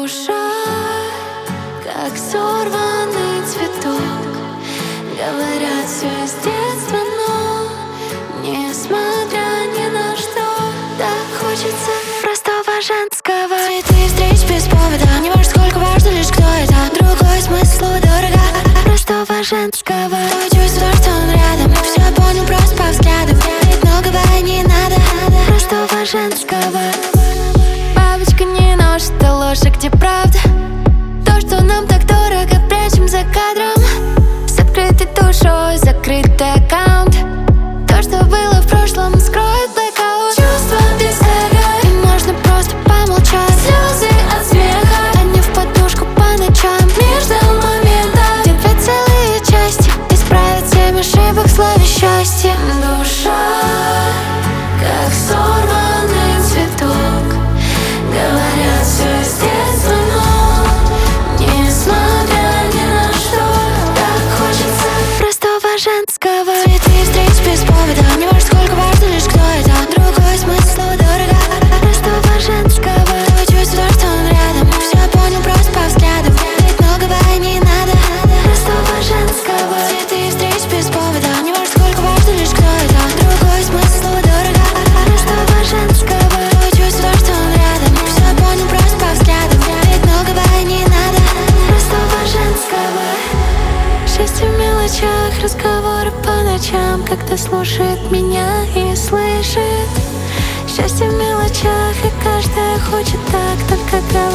Душа, как сорванный цветок. Говорят, все из детства, но несмотря ни на что, так хочется простого женского. Цветы встреч без повода, не важно сколько, важно лишь кто это. Другой смысл дорого простого женского. То чувство, что он рядом, все понял просто по взглядам. Ведь многого не надо простого женского. Бабочка не нож, это ложь, а где правда? То, что нам так дорого, прячем за кадром. С открытой душой, закрытый аккаунт. То, что было в прошлом, скроет блэкаут. Чувства без эго, и можно просто помолчать. Слезы от смеха, а не в подушку по ночам. Мир ждал момента, где две целые части исправят 7 ошибок в слове счастье. Душа, как сорванный цветок. Говорят, все из детства, но несмотря ни на что, так хочется простого женского. Цветы встреч без повода, не важно сколько, важно лишь кто это. Другой смысл дорого простого женского. То чувство, что он рядом, все понял просто по взглядам. Ведь многого не надо простого женского. Цветы встреч без повода, не важно сколько, важно лишь кто это. Другой смысл дорого простого женского. То чувство, что он рядом, все понял просто по взглядам. Ведь многого не надо простого женского. Счастье в мелочах, разговоры по ночам, когда слушает меня и слышит. Счастье в мелочах, и каждая хочет так, только говорит.